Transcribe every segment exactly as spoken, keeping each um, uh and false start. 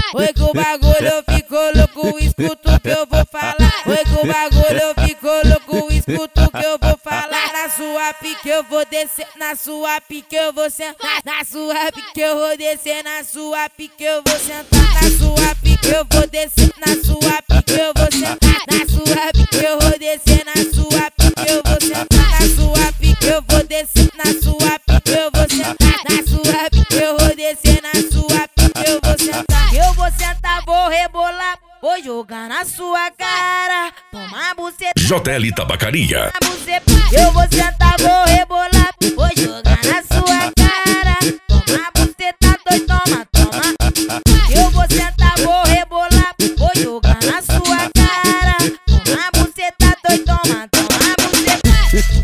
Oi, que o bagulho ficou louco, escuta o que eu vou falar. Oi, que o bagulho ficou louco, escuta o que eu vou falar. Na sua pique eu vou descer, na sua pique eu vou sentar. Na sua pique eu vou descer, na sua pique eu vou sentar. Na sua pique eu vou descer, na sua pique eu vou sentar. Na sua pique eu vou descer, na sua pique eu vou sentar. Na sua pique eu vou descer, na sua pique eu vou sentar. Na sua pique eu vou descer, na sua pique eu vou sentar. Eu vou sentar, vou rebolar, vou jogar na sua cara. Toma buceta, J L Tabacaria. eu vou sentar, vou rebolar, vou jogar na sua cara. Toma buceta, dois, toma, toma. Eu vou sentar, vou rebolar, vou jogar na sua cara. Toma buceta, dois, toma, toma buceta.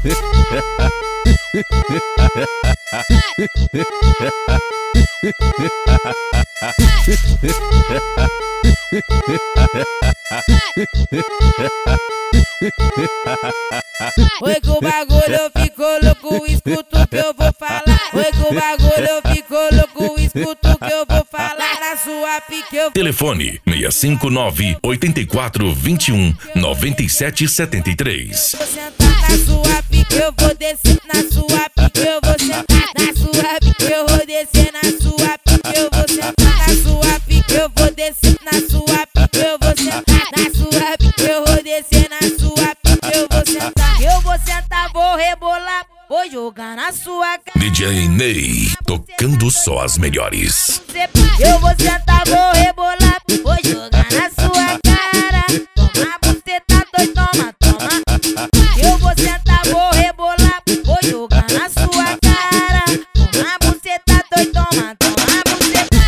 Oi, que o bagulho ficou louco, escuta o que eu vou falar. Oi, que o bagulho ficou louco, escuta o que eu vou falar. Na sua pique eu... Telefone seis cinco nove, oito quatro, dois um, nove sete sete três. Vou sentar na sua pique, eu vou descer, na sua pique eu vou sentar. Na sua pique eu vou descer, na sua pique eu vou sentar. Na sua pique eu vou descer, na sua pique eu vou sentar. Na sua pique eu vou descer, na sua pique eu vou sentar. Eu vou sentar, vou rebolar, vou jogar na sua cara. D J Ney, tocando só as melhores. Eu vou sentar, vou rebolar, vou jogar na sua cara. Toma buceta, dois, toma, toma. Eu vou sentar, vou rebolar, vou jogar na sua cara. Toma buceta, dois, toma, toma buceta.